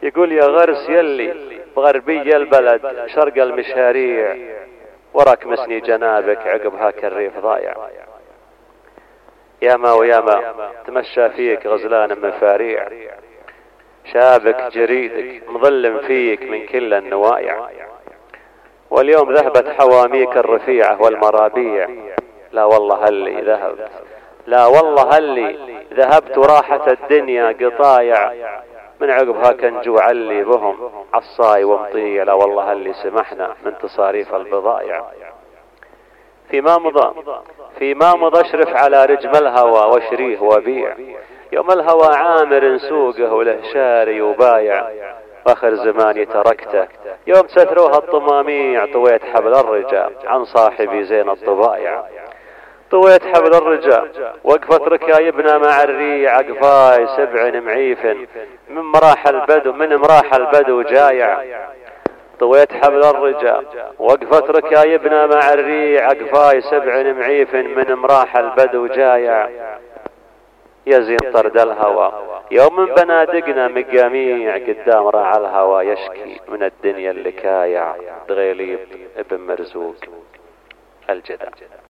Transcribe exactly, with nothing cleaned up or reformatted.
يقول يا غرس يلي بغربي البلد شرق المشاريع، وراك مسني جنابك عقب هاك الريف ضايع. ياما وياما تمشى فيك غزلان مفاريع، شابك جريدك مظلم فيك من كل النوايع. واليوم ذهبت حواميك الرفيعة والمرابيع، لا والله هلي ذهبت، لا والله هلي ذهبت وراحت الدنيا قطايع. من عقبها كنجوع اللي بهم عصاي ومطيع، لا والله هلي سمحنا من تصاريف البضايع. فيما مضى فيما مضى اشرف على رجم الهوى واشريه وبيع، يوم الهوى عامر سوقه وله شاري وبايع. واخر زماني تركته يوم ستروها الطماميع، طويت حبل الرجال عن صاحبي زين الطبايع. طويت حبل الرجال وقفت ركايبنا مع الريع، عقفاي سبع معيف من مراح البدو من مراح البدو جايع. طويت حبل الرجال وقفت ركايبنا مع الريع، عقفاي سبع معيف من مراح البدو جايع. يزين طرد الهوى يوم من بنادقنا مقاميع، قدام راعى الهوى يشكي من الدنيا اللي كايع. دغيليب ابن مرزوق الجدع.